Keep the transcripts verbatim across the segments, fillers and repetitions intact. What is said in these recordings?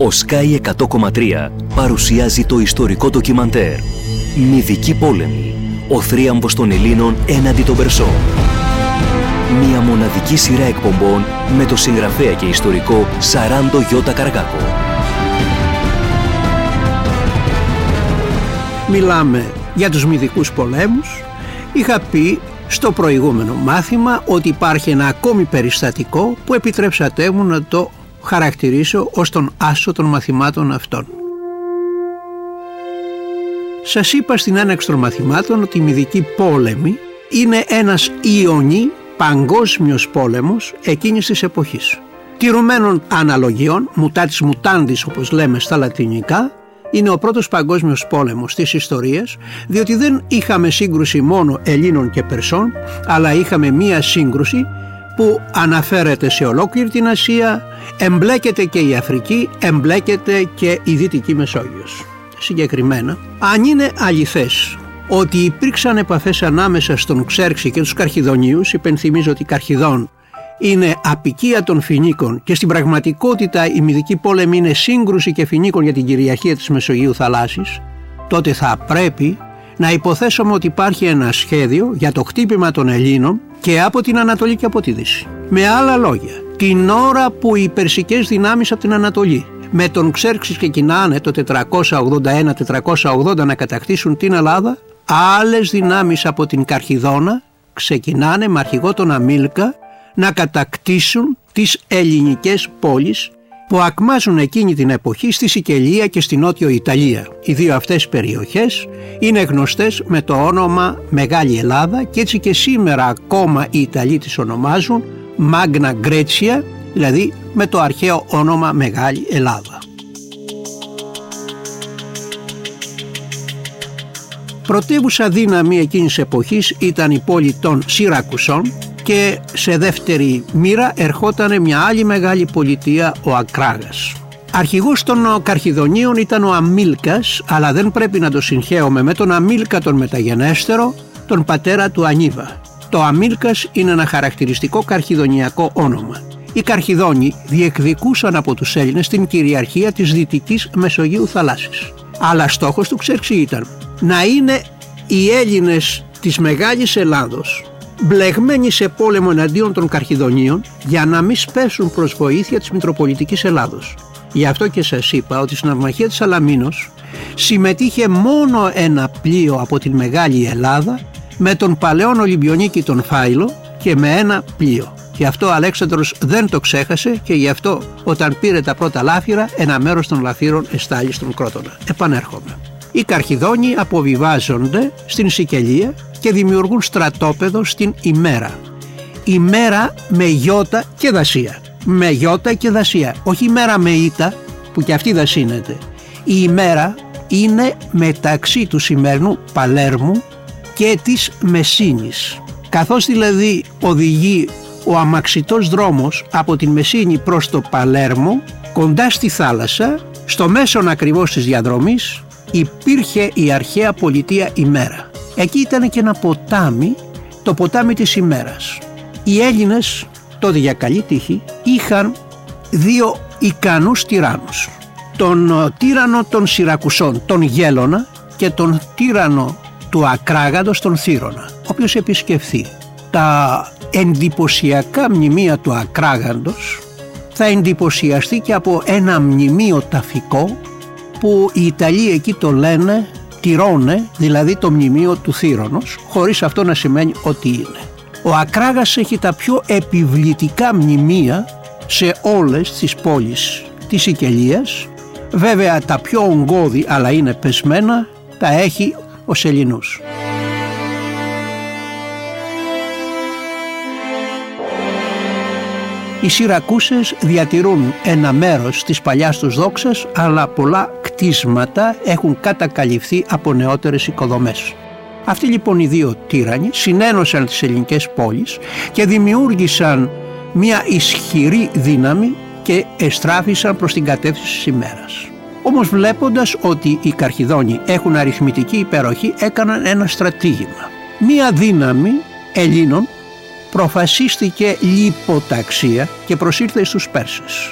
Ο Sky εκατό κόμμα τρία παρουσιάζει το ιστορικό ντοκιμαντέρ «Μυδικοί πόλεμοι. Ο θρίαμβος των Ελλήνων έναντι των Περσών». Μια μοναδική σειρά εκπομπών με το συγγραφέα και ιστορικό Σαράντο Γιώτα Καργάκο. Μιλάμε για τους μυδικούς πολέμους. Είχα πει στο προηγούμενο μάθημα ότι υπάρχει ένα ακόμη περιστατικό που επιτρέψατε μου να το χαρακτηρίσω ως τον άσο των μαθημάτων αυτών. Σας είπα στην έναρξη των μαθημάτων ότι οι μυδικοί πόλεμοι είναι ένας ιονή παγκόσμιος πόλεμος εκείνης της εποχής. Τηρουμένων αναλογιών, mutatis mutandis όπως λέμε στα λατινικά, είναι ο πρώτος παγκόσμιος πόλεμος της ιστορίας, διότι δεν είχαμε σύγκρουση μόνο Ελλήνων και Περσών, αλλά είχαμε μία σύγκρουση που αναφέρεται σε ολόκληρη την Ασία, εμπλέκεται και η Αφρική, εμπλέκεται και η Δυτική Μεσόγειος. Συγκεκριμένα, αν είναι αληθές ότι υπήρξαν επαφές ανάμεσα στον Ξέρξη και τους Καρχιδονίους, υπενθυμίζω ότι Καρχιδών είναι αποικία των Φινίκων και στην πραγματικότητα η μυδική πόλεμη είναι σύγκρουση και Φινίκων για την κυριαρχία της Μεσογείου θαλάσσης, τότε θα πρέπει να υποθέσουμε ότι υπάρχει ένα σχέδιο για το χτύπημα των Ελλήνων και από την Ανατολή και από τη Δύση. Με άλλα λόγια, την ώρα που οι περσικές δυνάμεις από την Ανατολή με τον Ξέρξη ξεκινάνε το τετρακόσια ογδόντα ένα τετρακόσια ογδόντα να κατακτήσουν την Ελλάδα, άλλες δυνάμεις από την Καρχιδόνα ξεκινάνε με αρχηγό τον Αμίλκα να κατακτήσουν τις ελληνικές πόλεις που ακμάζουν εκείνη την εποχή στη Σικελία και στη Νότιο Ιταλία. Οι δύο αυτές περιοχές είναι γνωστές με το όνομα Μεγάλη Ελλάδα και έτσι και σήμερα ακόμα οι Ιταλοί τις ονομάζουν Magna Grecia, δηλαδή με το αρχαίο όνομα Μεγάλη Ελλάδα. Πρωτεύουσα δύναμη εκείνης της εποχής ήταν η πόλη των Σιρακουσών και σε δεύτερη μοίρα ερχόταν μια άλλη μεγάλη πολιτεία, ο Ακράγας. Αρχηγός των Καρχιδονίων ήταν ο Αμίλκας, αλλά δεν πρέπει να το συγχαίουμε με τον Αμίλκα τον μεταγενέστερο, τον πατέρα του Ανίβα. Το Αμίλκας είναι ένα χαρακτηριστικό καρχιδονιακό όνομα. Οι Καρχιδόνοι διεκδικούσαν από τους Έλληνες την κυριαρχία της Δυτικής Μεσογείου θαλάσσης. Αλλά στόχος του Ξέρξη ήταν να είναι οι Έλληνες της Μεγάλης Ελλάδος μπλεγμένοι σε πόλεμο εναντίον των Καρχιδονίων για να μην σπέσουν προς βοήθεια της Μητροπολιτικής Ελλάδος. Γι' αυτό και σας είπα ότι στην ναυμαχία της Σαλαμίνος συμμετείχε μόνο ένα πλοίο από την Μεγάλη Ελλάδα με τον παλαιόν Ολυμπιονίκη τον Φάιλο και με ένα πλοίο. Γι' αυτό ο Αλέξανδρος δεν το ξέχασε και γι' αυτό όταν πήρε τα πρώτα λάφυρα ένα μέρος των λαφύρων εστάλει στον Κρότονα. Επανέρχομαι. Οι Καρχιδόνοι αποβιβάζονται στην Σικελία και δημιουργούν στρατόπεδο στην Ημέρα. Ημέρα με γιώτα και δασία. Με γιώτα και δασία. Όχι ημέρα με ήτα που και αυτή δασύνεται. Η Ημέρα είναι μεταξύ του σημερινού Παλέρμου και της Μεσίνης. Καθώς δηλαδή οδηγεί ο αμαξιτός δρόμος από την Μεσίνη προς το Παλέρμο, κοντά στη θάλασσα, στο μέσον ακριβώς της διαδρομής, υπήρχε η αρχαία πολιτεία Ημέρα. Εκεί ήταν και ένα ποτάμι, το ποτάμι της Ημέρας. Οι Έλληνες, τότε για καλή τύχη, είχαν δύο ικανούς τυράννους. Τον τύραννο των Σιρακουσών, τον Γέλωνα, και τον τύραννο του Ακράγαντος, τον Θήρονα. Όποιος επισκεφθεί τα εντυπωσιακά μνημεία του Ακράγαντος θα εντυπωσιαστεί και από ένα μνημείο ταφικό που οι Ιταλοί εκεί το λένε Τυρώνε, δηλαδή το μνημείο του Θύρονος, χωρίς αυτό να σημαίνει ότι είναι. Ο Ακράγας έχει τα πιο επιβλητικά μνημεία σε όλες τις πόλεις της Σικελίας. Βέβαια τα πιο ογκώδη, αλλά είναι πεσμένα, τα έχει ο Σεληνούς. Οι Σιρακούσες διατηρούν ένα μέρος της παλιάς τους δόξας, αλλά πολλά κτίσματα έχουν κατακαλυφθεί από νεότερες οικοδομές. Αυτοί λοιπόν οι δύο τύραννοι συνένωσαν τις ελληνικές πόλεις και δημιούργησαν μια ισχυρή δύναμη και εστράφησαν προς την κατεύθυνση της ημέρας. Όμως βλέποντας ότι οι Καρχιδόνοι έχουν αριθμητική υπεροχή, έκαναν ένα στρατήγημα. Μια δύναμη Ελλήνων προφασίστηκε λιποταξία και προσήλθε στους Πέρσες.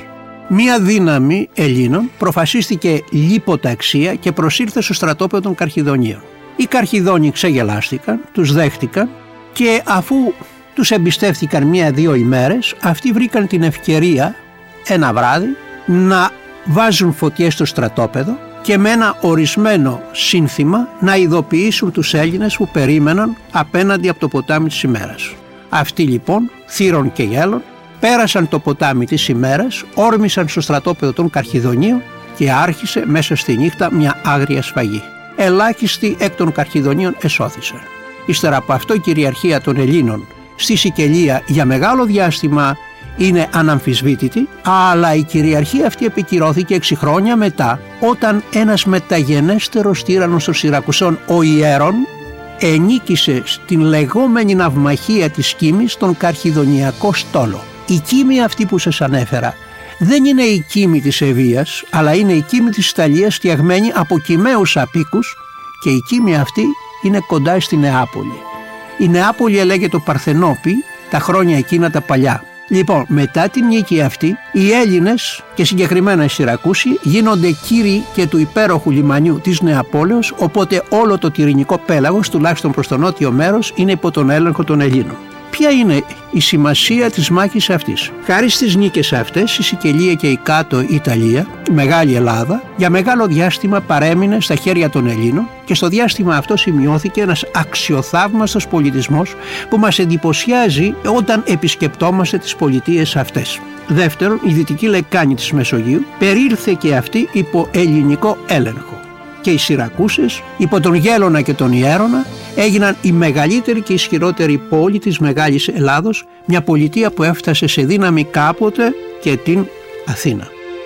Μία δύναμη Ελλήνων προφασίστηκε λιποταξία και προσήλθε στο στρατόπεδο των Καρχιδονίων. Οι Καρχιδόνοι ξεγελάστηκαν, τους δέχτηκαν και αφού τους εμπιστεύτηκαν μία-δύο ημέρες, αυτοί βρήκαν την ευκαιρία ένα βράδυ να βάζουν φωτιές στο στρατόπεδο και με ένα ορισμένο σύνθημα να ειδοποιήσουν τους Έλληνες που περίμεναν απέναντι από το ποτάμι της ημέρας. Αυτοί λοιπόν, θύρων και γέλων, πέρασαν το ποτάμι της ημέρας, όρμησαν στο στρατόπεδο των Καρχιδονίων και άρχισε μέσα στη νύχτα μια άγρια σφαγή. Ελάχιστοι εκ των Καρχιδονίων εσώθησαν. Ύστερα από αυτό η κυριαρχία των Ελλήνων στη Σικελία για μεγάλο διάστημα είναι αναμφισβήτητη, αλλά η κυριαρχία αυτή επικυρώθηκε έξι χρόνια μετά, όταν ένας μεταγενέστερος τύραννος των Σιρακουσών, ο Ιέρων, ενίκησε στην λεγόμενη ναυμαχία της Κίμης τον Καρχιδονιακό στόλο. Η Κίμη αυτή που σας ανέφερα δεν είναι η Κίμη της Ευβοίας, αλλά είναι η Κίμη της Ιταλίας, φτιαγμένη από Κιμαίους απίκους, και η Κίμη αυτή είναι κοντά στη Νεάπολη. Η Νεάπολη ελέγεται το Παρθενόπη τα χρόνια εκείνα τα παλιά. Λοιπόν, μετά την νίκη αυτή, οι Έλληνες και συγκεκριμένα οι Σιρακούσοι γίνονται κύριοι και του υπέροχου λιμανιού της Νεαπόλεως, οπότε όλο το τυρινικό πέλαγος, τουλάχιστον προς το νότιο μέρος, είναι υπό τον έλεγχο των Ελλήνων. Ποια είναι η σημασία της μάχης αυτής? Χάρη στις νίκες αυτές, η Σικελία και η κάτω Ιταλία, η Μεγάλη Ελλάδα, για μεγάλο διάστημα παρέμεινε στα χέρια των Ελλήνων και στο διάστημα αυτό σημειώθηκε ένας αξιοθαύμαστος πολιτισμός που μας εντυπωσιάζει όταν επισκεπτόμαστε τις πολιτείες αυτές. Δεύτερον, η δυτική λεκάνη της Μεσογείου περίλθε και αυτή υπό ελληνικό έλεγχο. Και οι Σιρακούσες, υπό τον Γέλωνα και τον Ιέρωνα, έγιναν η μεγαλύτερη και ισχυρότερη πόλη της Μεγάλης Ελλάδος, μια πολιτεία που έφτασε σε δύναμη κάποτε και την Αθήνα.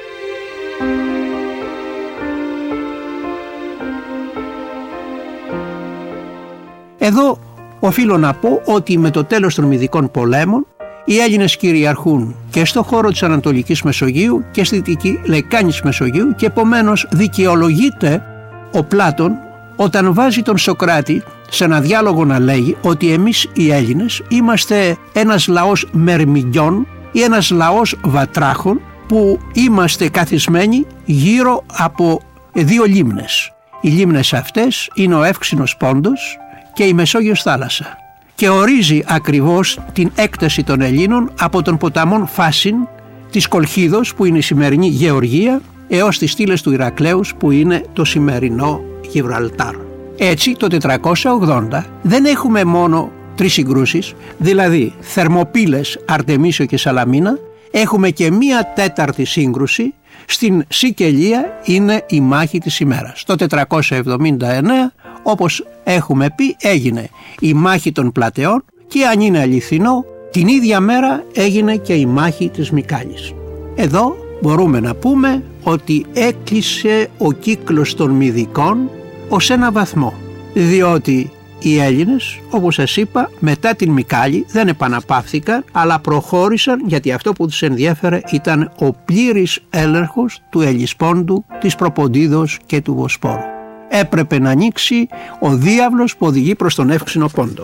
Εδώ οφείλω να πω ότι με το τέλος των Μυδικών πολέμων οι Έλληνες κυριαρχούν και στο χώρο της Ανατολικής Μεσογείου και στη δυτική λεκάνη της Μεσογείου και επομένως δικαιολογείται ο Πλάτων όταν βάζει τον Σωκράτη σε ένα διάλογο να λέγει ότι εμείς οι Έλληνες είμαστε ένας λαός μερμηγκιών ή ένας λαός βατράχων που είμαστε καθισμένοι γύρω από δύο λίμνες. Οι λίμνες αυτές είναι ο Εύξηνος Πόντος και η Μεσόγειος θάλασσα και ορίζει ακριβώς την έκταση των Ελλήνων από τον ποταμόν Φάσιν της Κολχίδος που είναι η σημερινή Γεωργία έως τις στήλες του Ηρακλέους που είναι το σημερινό Γιβραλτάρ. Έτσι το τετρακόσια ογδόντα δεν έχουμε μόνο τρεις συγκρούσεις, δηλαδή Θερμοπύλες, Αρτεμίσιο και Σαλαμίνα, έχουμε και μία τέταρτη σύγκρουση στην Σικελία, είναι η μάχη της ημέρας. Το τετρακόσια εβδομήντα εννέα, όπως έχουμε πει, έγινε η μάχη των Πλατεών και αν είναι αληθινό, την ίδια μέρα έγινε και η μάχη της Μικάλης. Εδώ μπορούμε να πούμε ότι έκλεισε ο κύκλος των Μυδικών ως ένα βαθμό, διότι οι Έλληνες, όπως σας είπα, μετά την Μικάλη δεν επαναπαύθηκαν, αλλά προχώρησαν γιατί αυτό που τους ενδιέφερε ήταν ο πλήρης έλεγχος του Ελισπόντου, της Προποντίδος και του Βοσπόρου. Έπρεπε να ανοίξει ο διάβλος που οδηγεί προς τον Εύξηνο Πόντο.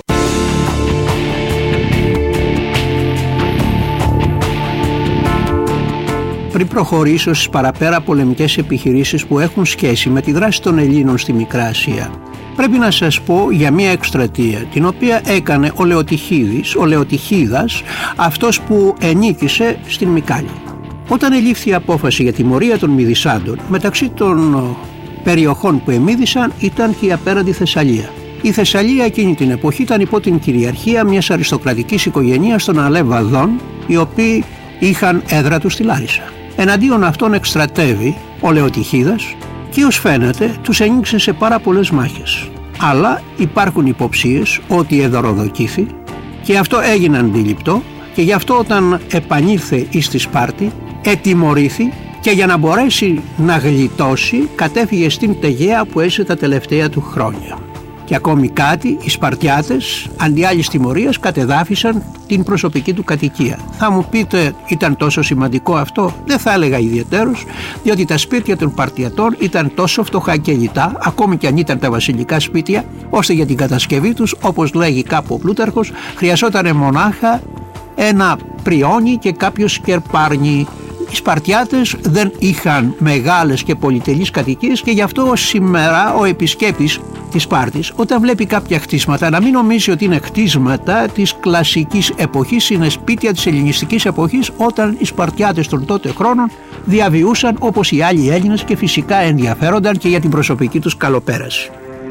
Πριν προχωρήσω στις παραπέρα πολεμικές επιχειρήσεις που έχουν σχέση με τη δράση των Ελλήνων στη Μικρά Ασία, πρέπει να σας πω για μια εκστρατεία την οποία έκανε ο Λεωτυχίδης, ο Λεωτυχίδας, αυτός που ενίκησε στην Μικάλη. Όταν ελήφθη η απόφαση για τιμωρία των Μυδισάντων, μεταξύ των περιοχών που εμίδησαν ήταν και η απέραντη Θεσσαλία. Η Θεσσαλία εκείνη την εποχή ήταν υπό την κυριαρχία μιας αριστοκρατικής οικογένειας των Αλέβαδών, οι οποίοι είχαν έδρα τους στη Λάρισα. Εναντίον αυτών εκστρατεύει ο Λεωτυχίδας και ως φαίνεται τους ενίκησε σε πάρα πολλές μάχες. Αλλά υπάρχουν υποψίες ότι εδωροδοκήθη και αυτό έγινε αντιληπτό και γι' αυτό όταν επανήλθε εις τη Σπάρτη ετιμωρήθη και για να μπορέσει να γλιτώσει κατέφυγε στην Τεγέα που έζησε τα τελευταία του χρόνια. Και ακόμη κάτι, οι Σπαρτιάτες αντί άλλης τιμωρίας κατεδάφισαν την προσωπική του κατοικία. Θα μου πείτε, ήταν τόσο σημαντικό αυτό? Δεν θα έλεγα ιδιαιτέρως, διότι τα σπίτια των Σπαρτιατών ήταν τόσο φτωχά και λιτά, ακόμη και αν ήταν τα βασιλικά σπίτια, ώστε για την κατασκευή τους, όπως λέγει κάπου ο Πλούταρχος, χρειαζόταν μονάχα ένα πριόνι και κάποιο σκερπάρνι. οι Σπαρτιάτες δεν είχαν μεγάλες και πολυτελείς κατοικίες και γι' αυτό σήμερα ο επισκέπτης της Σπάρτης, όταν βλέπει κάποια χτίσματα, να μην νομίζει ότι είναι χτίσματα της κλασικής εποχής, είναι σπίτια της ελληνιστικής εποχής, όταν οι Σπαρτιάτες των τότε χρόνων διαβιούσαν όπως οι άλλοι Έλληνες και φυσικά ενδιαφέρονταν και για την προσωπική τους καλοπέραση.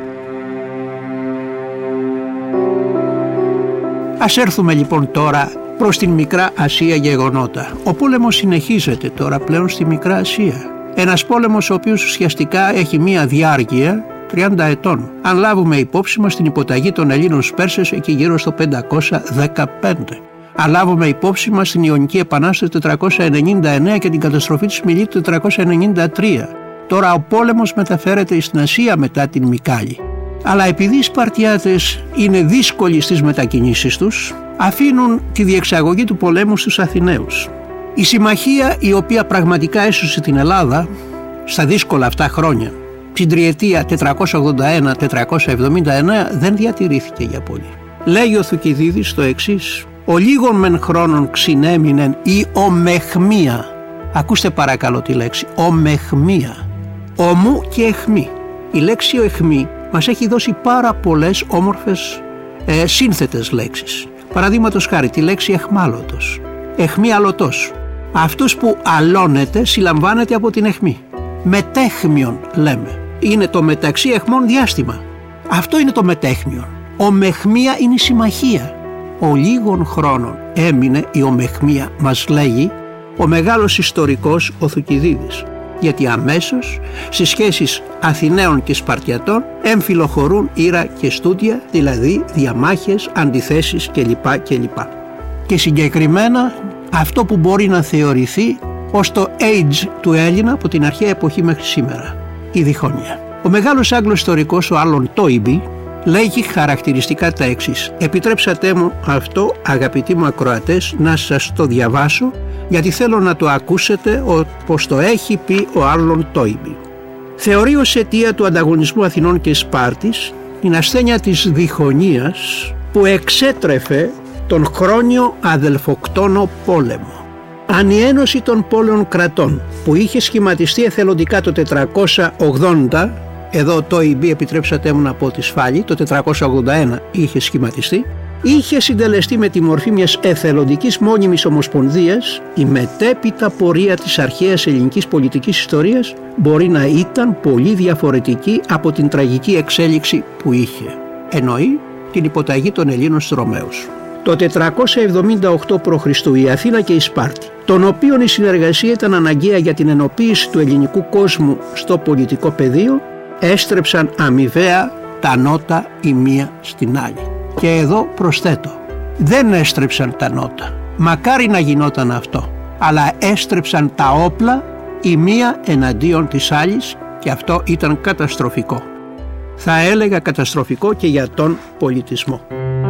Ας έρθουμε λοιπόν τώρα προς την Μικρά Ασία γεγονότα. Ο πόλεμος συνεχίζεται τώρα πλέον στη Μικρά Ασία. Ένας πόλεμος ο οποίος ουσιαστικά έχει μία διάρκεια τριάντα ετών. Αν λάβουμε υπόψη μας την υποταγή των Ελλήνων στους Πέρσες εκεί γύρω στο πεντακόσια δεκαπέντε. Αν λάβουμε υπόψη μας την Ιωνική Επανάσταση τετρακόσια ενενήντα εννέα και την καταστροφή της Μιλήτου τετρακόσια ενενήντα τρία. Τώρα ο πόλεμος μεταφέρεται στην Ασία μετά την Μικάλη. Αλλά επειδή οι Σπαρτιάτες είναι δύσκολοι στις μετακινήσεις τους, αφήνουν τη διεξαγωγή του πολέμου στους Αθηναίους. Η συμμαχία η οποία πραγματικά έσωσε την Ελλάδα στα δύσκολα αυτά χρόνια, την τριετία τετρακόσια ογδόντα ένα τετρακόσια εβδομήντα εννέα, δεν διατηρήθηκε για πολύ. Λέει ο Θουκυδίδης το εξής: «Ο λίγων μεν χρόνων ξυνέμεινεν η ομεχμία». Ακούστε παρακαλώ τη λέξη, ομεχμία. Ομού και εχμή. Η λέξη ο εχμή μας έχει δώσει πάρα πολλές όμορφες ε, σύνθετες λέξεις. Παραδείγματος χάρη τη λέξη εχμάλωτος, εχμή αλωτός. Αυτός που αλώνεται συλλαμβάνεται από την εχμή. Μετέχμιον λέμε. Είναι το μεταξύ εχμών διάστημα. Αυτό είναι το μετέχμιον. Ομεχμία είναι η συμμαχία. Ο λίγων χρόνων έμεινε η ομεχμία, μας λέγει ο μεγάλος ιστορικός ο Θουκυδίδης. Γιατί αμέσως στις σχέσεις Αθηναίων και Σπαρτιατών εμφυλοχωρούν ήρα και στούντια, δηλαδή διαμάχες, αντιθέσεις κλπ. κλπ. Και συγκεκριμένα αυτό που μπορεί να θεωρηθεί ως το age του Έλληνα από την αρχαία εποχή μέχρι σήμερα, η διχόνοια. Ο μεγάλος Άγγλος ιστορικός ο Άλον Τόιμπι λέγει χαρακτηριστικά τα εξής. Επιτρέψατε μου αυτό, αγαπητοί μου ακροατές, να σας το διαβάσω, γιατί θέλω να το ακούσετε όπως το έχει πει ο Άλον Τόιμπι. Θεωρεί ως αιτία του ανταγωνισμού Αθηνών και Σπάρτης την ασθένεια της διχονίας που εξέτρεφε τον χρόνιο αδελφοκτόνο πόλεμο. Αν η ένωση των πόλεων κρατών που είχε σχηματιστεί εθελοντικά το τετρακόσια ογδόντα, εδώ το Ιμπή επιτρέψατε μου να πω τη σφάλη, το τετρακόσια ογδόντα ένα είχε σχηματιστεί, είχε συντελεστεί με τη μορφή μιας εθελοντικής μόνιμης ομοσπονδίας, η μετέπειτα πορεία της αρχαίας ελληνικής πολιτικής ιστορίας μπορεί να ήταν πολύ διαφορετική από την τραγική εξέλιξη που είχε. Εννοεί την υποταγή των Ελλήνων στους Ρωμαίους. Το τετρακόσια εβδομήντα οκτώ π.Χ. η Αθήνα και η Σπάρτη, των οποίων η συνεργασία ήταν αναγκαία για την ενοποίηση του ελληνικού κόσμου στο πολιτικό πεδίο, έστρεψαν αμοιβαία τα νότα η μία στην άλλη. Και εδώ προσθέτω, δεν έστρεψαν τα νότα, μακάρι να γινόταν αυτό, αλλά έστρεψαν τα όπλα η μία εναντίον της άλλης και αυτό ήταν καταστροφικό. Θα έλεγα καταστροφικό και για τον πολιτισμό.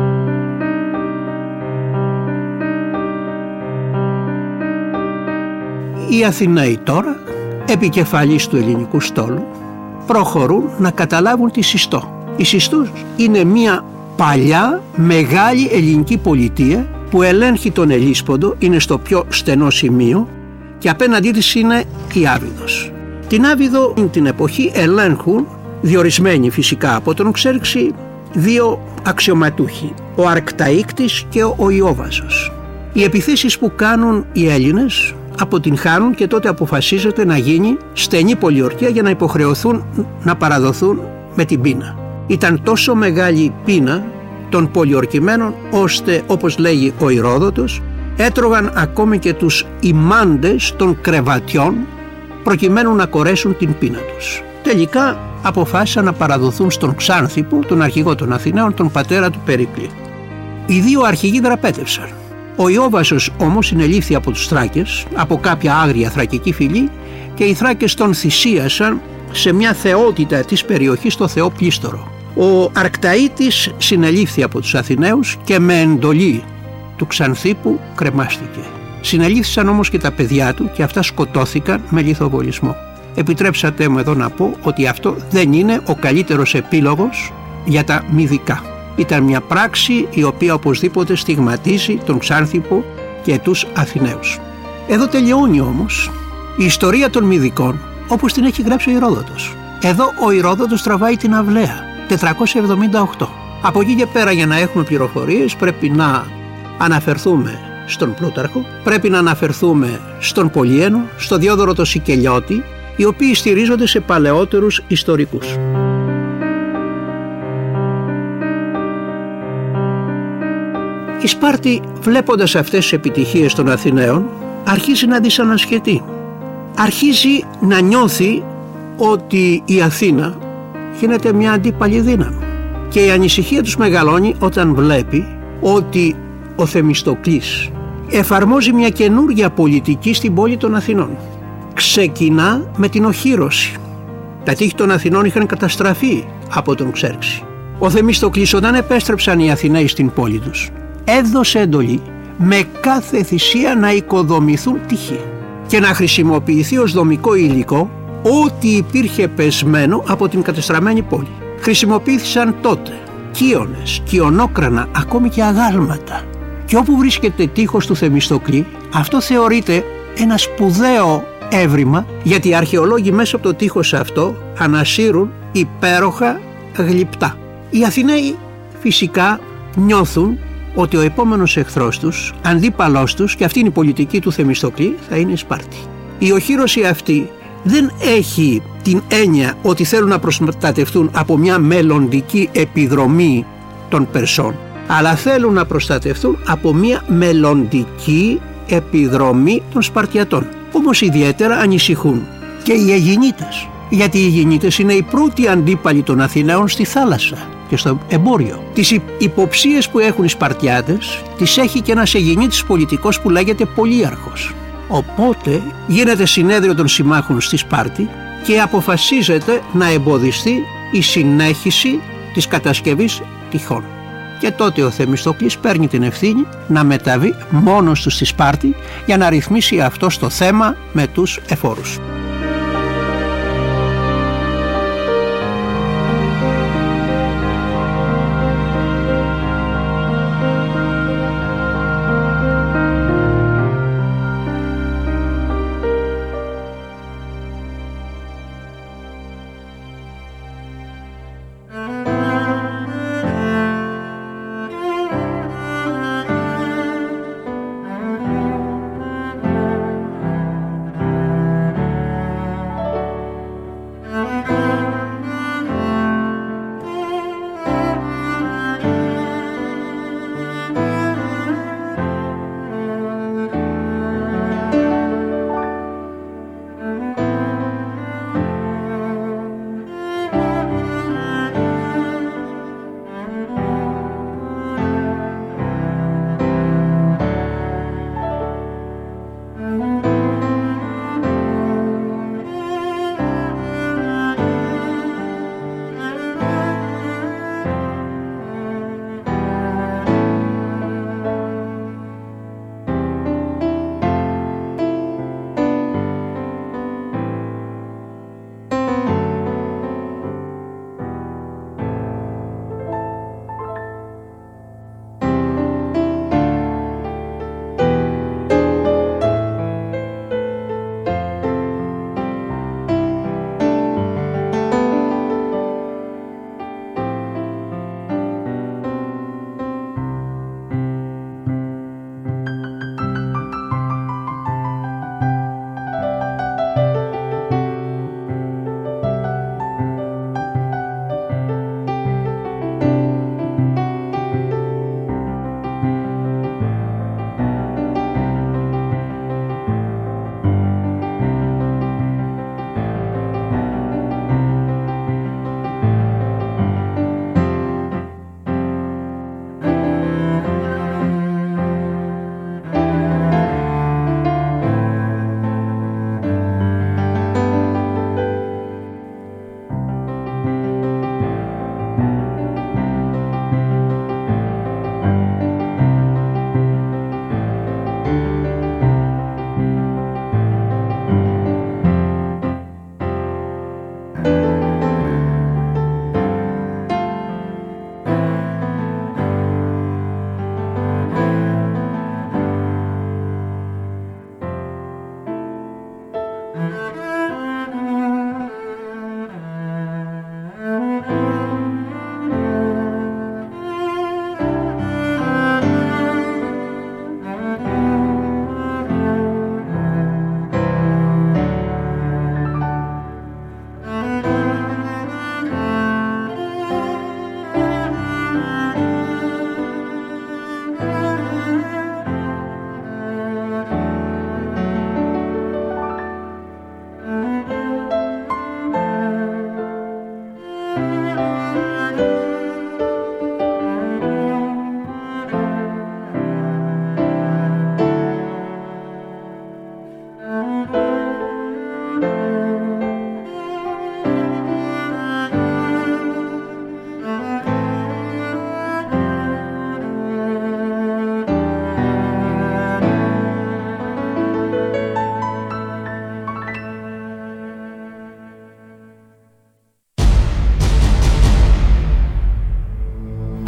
Οι Αθηναίοι τώρα, επικεφαλής του ελληνικού στόλου, προχωρούν να καταλάβουν τη Συστό. Η Συστός είναι μια παλιά μεγάλη ελληνική πολιτεία που ελέγχει τον Ελλίσποντο, είναι στο πιο στενό σημείο και απέναντί της είναι η Άβυδος. Την Άβυδο την εποχή ελέγχουν, διορισμένοι φυσικά από τον Ξέρξη, δύο αξιωματούχοι, ο Αρκταΐκτης και ο Ιόβασος. Οι επιθέσεις που κάνουν οι Έλληνες αποτυγχάνουν και τότε αποφασίζεται να γίνει στενή πολιορκία για να υποχρεωθούν να παραδοθούν με την πείνα. Ήταν τόσο μεγάλη η πείνα των πολιορκημένων ώστε, όπως λέγει ο Ηρόδοτος, έτρωγαν ακόμη και τους ημάντες των κρεβατιών προκειμένου να κορέσουν την πείνα τους. Τελικά αποφάσισαν να παραδοθούν στον Ξάνθυπο, τον αρχηγό των Αθηναίων, τον πατέρα του Περικλή. Οι δύο αρχηγοί δραπέτευσαν. Ο Ιόβασος όμως συνελήφθη από τους Θράκες, από κάποια άγρια θρακική φυλή, και οι Θράκες τον θυσίασαν σε μια θεότητα της περιοχής, το θεό Πλίστορο. Ο Αρκταΐτης συνελήφθη από τους Αθηναίους και με εντολή του Ξανθίπου κρεμάστηκε. Συνελήφθησαν όμως και τα παιδιά του και αυτά σκοτώθηκαν με λιθοβολισμό. Επιτρέψατε μου εδώ να πω ότι αυτό δεν είναι ο καλύτερος επίλογος για τα μυδικά. Ήταν μια πράξη η οποία οπωσδήποτε στιγματίζει τον Ξάνθυπο και τους Αθηναίους. Εδώ τελειώνει όμως η ιστορία των Μυδικών όπως την έχει γράψει ο Ηρόδοτος. Εδώ ο Ηρόδοτος τραβάει την αυλαία, τετρακόσια εβδομήντα οκτώ. Από εκεί και πέρα, για να έχουμε πληροφορίες, πρέπει να αναφερθούμε στον Πλούταρχο, πρέπει να αναφερθούμε στον Πολύαινο, στον Διόδωρο το Σικελιώτη, οι οποίοι στηρίζονται σε παλαιότερους ιστορικούς. Η Σπάρτη, βλέποντας αυτές τις επιτυχίες των Αθηναίων, αρχίζει να δυσανασχετεί. Αρχίζει να νιώθει ότι η Αθήνα γίνεται μια αντίπαλη δύναμη. Και η ανησυχία τους μεγαλώνει όταν βλέπει ότι ο Θεμιστοκλής εφαρμόζει μια καινούργια πολιτική στην πόλη των Αθηνών. Ξεκινά με την οχύρωση. Τα τείχη των Αθηνών είχαν καταστραφεί από τον Ξέρξη. Ο Θεμιστοκλής, όταν επέστρεψαν οι Αθηναίοι στην πόλη τους, έδωσε εντολή με κάθε θυσία να οικοδομηθούν τείχη και να χρησιμοποιηθεί ως δομικό υλικό ό,τι υπήρχε πεσμένο από την κατεστραμμένη πόλη. Χρησιμοποιήθησαν τότε κύονες, κυονόκρανα, ακόμη και αγάλματα. Και όπου βρίσκεται τείχος του Θεμιστοκλή, αυτό θεωρείται ένα σπουδαίο έβριμα, γιατί οι αρχαιολόγοι μέσα από το τείχος αυτό ανασύρουν υπέροχα γλυπτά. Οι Αθηναίοι φυσικά νιώθουν ότι ο επόμενος εχθρός τους, αντίπαλός τους, και αυτή είναι η πολιτική του Θεμιστοκλή, θα είναι η Σπάρτη. Η οχύρωση αυτή δεν έχει την έννοια ότι θέλουν να προστατευτούν από μια μελλοντική επιδρομή των Περσών, αλλά θέλουν να προστατευτούν από μια μελλοντική επιδρομή των Σπαρτιατών. Όμως ιδιαίτερα ανησυχούν και οι Αιγινίτες, γιατί οι Αιγινίτες είναι οι πρώτοι αντίπαλοι των Αθηναίων στη θάλασσα και στο εμπόριο. Τις υποψίες που έχουν οι Σπαρτιάτες τις έχει και ένας Αιγινίτης πολιτικός που λέγεται Πολύαρχος. Οπότε γίνεται συνέδριο των συμμάχων στη Σπάρτη και αποφασίζεται να εμποδιστεί η συνέχιση της κατασκευής τειχών. Και τότε ο Θεμιστοκλής παίρνει την ευθύνη να μεταβεί μόνος του στη Σπάρτη για να ρυθμίσει αυτό το θέμα με τους εφόρους.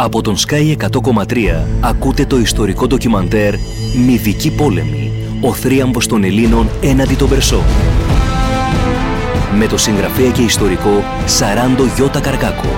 Από τον Sky εκατό κόμμα τρία ακούτε το ιστορικό ντοκιμαντέρ «Μυδικοί πόλεμοι. Ο θρίαμβος των Ελλήνων έναντι των Περσών». Με το συγγραφέα και ιστορικό Σαράντο Γιώτα Καρκάκο.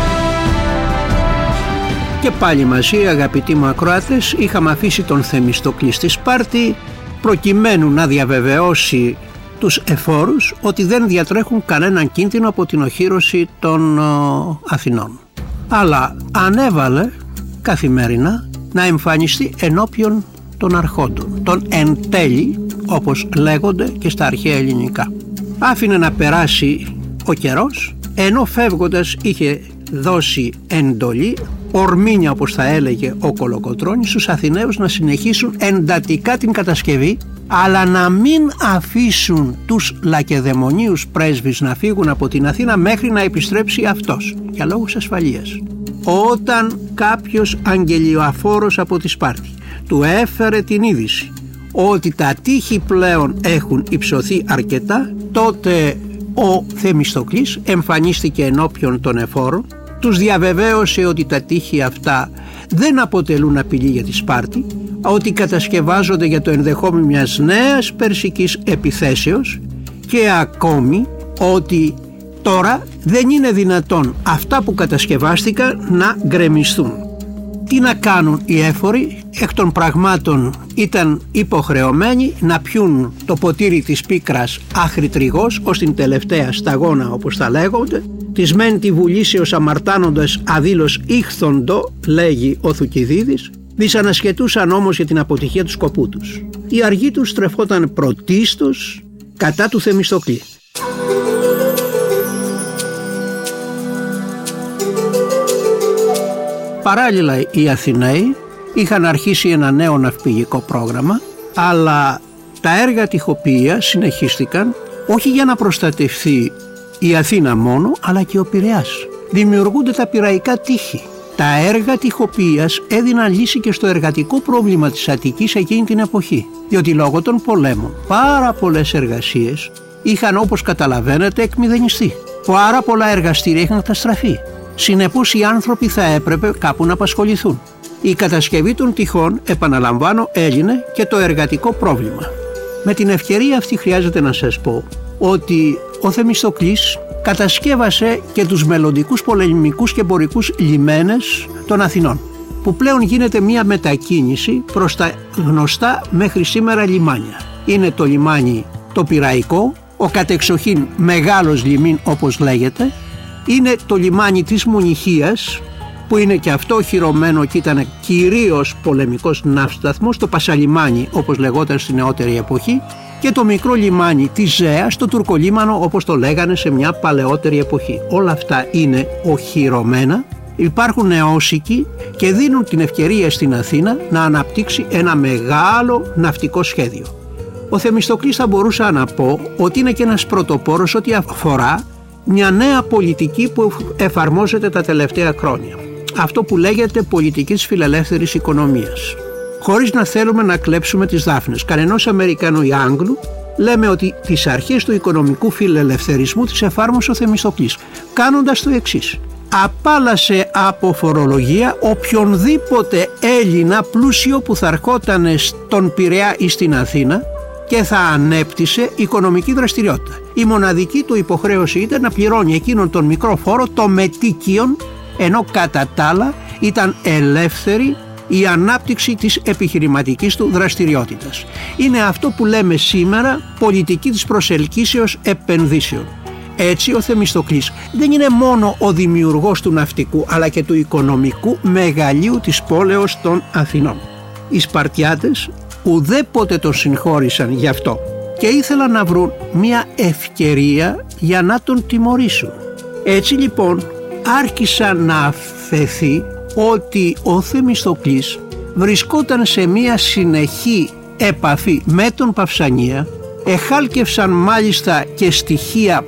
Και πάλι μαζί, αγαπητοί μου ακροάτες, είχαμε αφήσει τον Θεμιστοκλή στη Σπάρτη προκειμένου να διαβεβαιώσει τους εφόρους ότι δεν διατρέχουν κανέναν κίνδυνο από την οχύρωση των ο, Αθηνών. Αλλά ανέβαλε καθημερινά να εμφανιστεί ενώπιον των αρχόντων, των εν τέλει, όπως λέγονται και στα αρχαία ελληνικά. Άφηνε να περάσει ο καιρός, ενώ φεύγοντας είχε δώσει εντολή, ορμήνια όπως θα έλεγε ο Κολοκοτρώνης, στους Αθηναίους να συνεχίσουν εντατικά την κατασκευή, αλλά να μην αφήσουν τους λακεδαιμονίους πρέσβεις να φύγουν από την Αθήνα μέχρι να επιστρέψει αυτός, για λόγους ασφαλείας. Όταν κάποιος αγγελιοαφόρος από τη Σπάρτη του έφερε την είδηση ότι τα τείχη πλέον έχουν υψωθεί αρκετά, τότε ο Θεμιστοκλής εμφανίστηκε ενώπιον των εφόρων, τους διαβεβαίωσε ότι τα τείχη αυτά δεν αποτελούν απειλή για τη Σπάρτη, ότι κατασκευάζονται για το ενδεχόμενο μιας νέας περσικής επιθέσεως και ακόμη ότι τώρα δεν είναι δυνατόν αυτά που κατασκευάστηκαν να γκρεμιστούν. Τι να κάνουν οι έφοροι? Εκ των πραγμάτων ήταν υποχρεωμένοι να πιούν το ποτήρι της πίκρας άχρη τριγός ως την τελευταία σταγόνα, όπως τα λέγονται, της μεν τη βουλήσεως αμαρτάνοντας αδήλως ήχθοντο, λέγει ο Θουκυδίδης, δυσανασχετούσαν όμως για την αποτυχία του σκοπού τους. Η αργή τους στρεφόταν πρωτίστως κατά του Θεμιστοκλή. Παράλληλα οι Αθηναίοι είχαν αρχίσει ένα νέο ναυπηγικό πρόγραμμα, αλλά τα έργα τοιχοποιίας συνεχίστηκαν όχι για να προστατευθεί η Αθήνα μόνο, αλλά και ο Πειραιάς. Δημιουργούνται τα πειραϊκά τείχη. Τα έργα τοιχοποιίας έδιναν λύση και στο εργατικό πρόβλημα της Αττικής εκείνη την εποχή, διότι λόγω των πολέμων πάρα πολλές εργασίες είχαν, όπως καταλαβαίνετε, εκμηδενιστεί. Πάρα πολλά εργαστήρια είχαν καταστραφεί. Συνεπώς οι άνθρωποι θα έπρεπε κάπου να απασχοληθούν. Η κατασκευή των τυχών, επαναλαμβάνω, έλυνε και το εργατικό πρόβλημα. Με την ευκαιρία αυτή χρειάζεται να σας πω ότι ο Θεμιστοκλής κατασκεύασε και τους μελλοντικούς πολεμικούς και εμπορικούς λιμένες των Αθηνών, που πλέον γίνεται μια μετακίνηση προς τα γνωστά μέχρι σήμερα λιμάνια. Είναι το λιμάνι το Πειραϊκό, ο κατεξοχήν μεγάλος λιμήν όπως λέγεται, είναι το λιμάνι της Μουνιχίας, που είναι και αυτό οχυρωμένο και ήταν κυρίως πολεμικός ναύσταθμος, το Πασαλιμάνι όπως λεγόταν στη νεότερη εποχή, και το μικρό λιμάνι της Ζέας, το τουρκολίμανο όπως το λέγανε σε μια παλαιότερη εποχή. Όλα αυτά είναι οχυρωμένα, υπάρχουν νεόσικοι και δίνουν την ευκαιρία στην Αθήνα να αναπτύξει ένα μεγάλο ναυτικό σχέδιο. Ο Θεμιστοκλής θα μπορούσα να πω ότι είναι και ένας πρωτοπόρος ό,τι αφορά μια νέα πολιτική που εφαρμόζεται τα τελευταία χρόνια. Αυτό που λέγεται πολιτική της φιλελεύθερης οικονομίας. Χωρίς να θέλουμε να κλέψουμε τις δάφνες κανενός Αμερικανού ή Άγγλου, λέμε ότι τις αρχές του οικονομικού φιλελευθερισμού τις εφάρμοσε ο Θεμιστοκλής, κάνοντας το εξής. Απάλασε από φορολογία οποιονδήποτε Έλληνα πλούσιο που θα ερχόταν στον Πειραιά ή στην Αθήνα και θα ανέπτυσε οικονομική δραστηριότητα. Η μοναδική του υποχρέωση ήταν να πληρώνει εκείνον τον μικρό φόρο, το μετίκιον, ενώ κατά τα άλλα ήταν ελεύθερη η ανάπτυξη της επιχειρηματικής του δραστηριότητας. Είναι αυτό που λέμε σήμερα πολιτική της προσελκύσεως επενδύσεων. Έτσι ο Θεμιστοκλής δεν είναι μόνο ο δημιουργός του ναυτικού αλλά και του οικονομικού μεγαλείου της πόλεως των Αθηνών. Οι Σπαρτιάτες ουδέποτε τον συγχώρησαν γι' αυτό και ήθελαν να βρουν μια ευκαιρία για να τον τιμωρήσουν. Έτσι λοιπόν άρχισαν να αφαιθεί ότι ο Θεμιστοκλής βρισκόταν σε μια συνεχή επαφή με τον Παυσανία, εχάλκευσαν μάλιστα και στοιχεία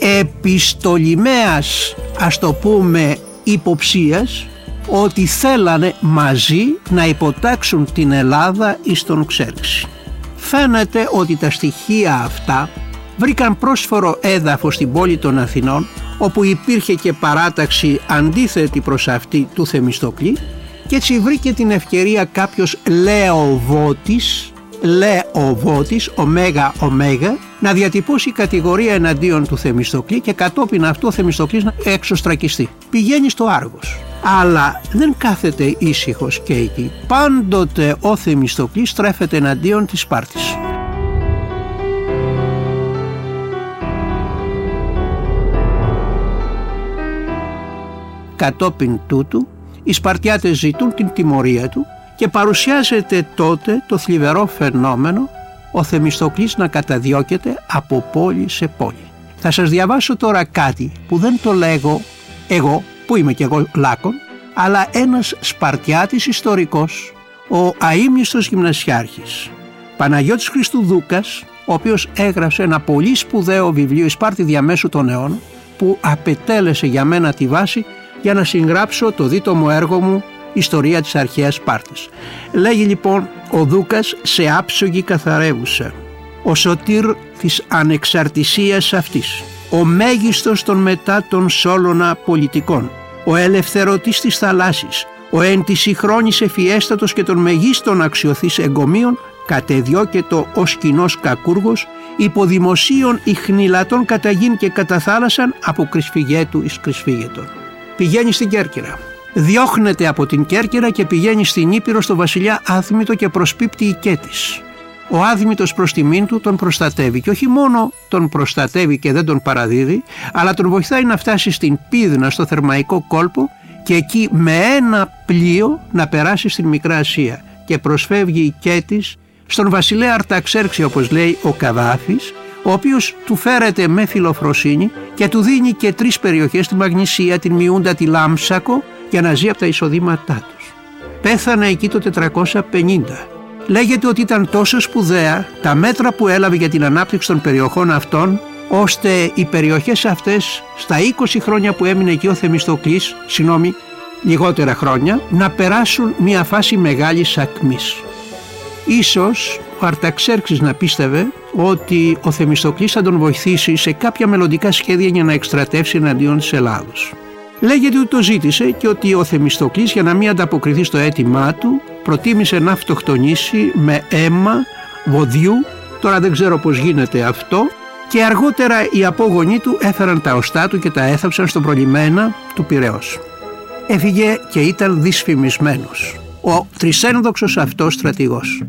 επιστολημαίας, ας το πούμε, υποψίας ότι θέλανε μαζί να υποτάξουν την Ελλάδα εις τον Ξέρξη. Φαίνεται ότι τα στοιχεία αυτά βρήκαν πρόσφορο έδαφος στην πόλη των Αθηνών όπου υπήρχε και παράταξη αντίθετη προς αυτή του Θεμιστοκλή, και έτσι βρήκε την ευκαιρία κάποιος Λέοβότης, Λέοβότης, ωμέγα ωμέγα, να διατυπώσει κατηγορία εναντίον του Θεμιστοκλή και κατόπιν αυτό ο Θεμιστοκλής να εξωστρακιστεί. Πηγαίνει στο Άργος. Αλλά δεν κάθεται ήσυχος και εκεί. Πάντοτε ο Θεμιστοκλής στρέφεται εναντίον της Σπάρτης. Κατόπιν τούτου, οι Σπαρτιάτες ζητούν την τιμωρία του και παρουσιάζεται τότε το θλιβερό φαινόμενο ο Θεμιστοκλής να καταδιώκεται από πόλη σε πόλη. Θα σας διαβάσω τώρα κάτι που δεν το λέγω εγώ, που είμαι και εγώ Λάκων, αλλά ένας Σπαρτιάτης ιστορικός, ο αείμνηστος γυμνασιάρχης Παναγιώτης Χριστουδούκας, ο οποίος έγραψε ένα πολύ σπουδαίο βιβλίο, «Η Σπάρτη διαμέσου των αιώνων», που απετέλεσε για μένα τη βάση για να συγγράψω το δίτομο έργο μου «Ιστορία της αρχαίας Σπάρτης». Λέγει λοιπόν ο Δούκας σε άψογη καθαρεύουσα: «Ο σωτήρ της ανεξαρτησίας αυτής, ο μέγιστος των μετά των Σόλωνα πολιτικών, ο ελευθερωτής της θαλάσσης, ο εν της συγχρόνης ευφιέστατος και των μεγίστων αξιωθής εγκομείων, κατεδιώκετο ως κοινός κακούργος, υποδημοσίων ιχνηλατών καταγήν και καταθάλασσαν από κρυσφυγέτου εις κρυσφύγετον». Πηγαίνει στην Κέρκυρα. Διώχνεται από την Κέρκυρα και πηγαίνει στην Ήπειρο στο βασιλιά Άδμητο και προσπίπτει οικέτης. Ο Άδμητος προς τιμήν του τον προστατεύει, και όχι μόνο τον προστατεύει και δεν τον παραδίδει, αλλά τον βοηθάει να φτάσει στην Πύδνα, στο Θερμαϊκό κόλπο, και εκεί με ένα πλοίο να περάσει στην Μικρά Ασία, και προσφεύγει οικέτης στον βασιλέα Αρταξέρξη, όπως λέει ο Καδάφης, ο οποίος του φέρεται με φιλοφροσύνη και του δίνει και τρεις περιοχές, τη Μαγνησία, την Μιούντα, τη Λάμψακο, για να ζει από τα εισοδήματά τους. Πέθανε εκεί το τετρακόσια πενήντα. Λέγεται ότι ήταν τόσο σπουδαία τα μέτρα που έλαβε για την ανάπτυξη των περιοχών αυτών, ώστε οι περιοχές αυτές στα είκοσι χρόνια που έμεινε εκεί ο Θεμιστοκλής, συγγνώμη, λιγότερα χρόνια, να περάσουν μια φάση μεγάλης ακμής. Ίσως ο Αρταξέρξης να πίστευε ότι ο Θεμιστοκλής θα τον βοηθήσει σε κάποια μελλοντικά σχέδια για να εκστρατεύσει εναντίον της Ελλάδος. Λέγεται ότι το ζήτησε και ότι ο Θεμιστοκλής, για να μην ανταποκριθεί στο αίτημά του, προτίμησε να αυτοκτονήσει με αίμα βοδιού. Τώρα δεν ξέρω πώς γίνεται αυτό. Και αργότερα οι απόγονοί του έφεραν τα οστά του και τα έθαψαν στον προλιμένα του Πειραιώς. Έφυγε και ήταν δυσφημισμένος ο τρισένδοξος αυτός στρατηγός.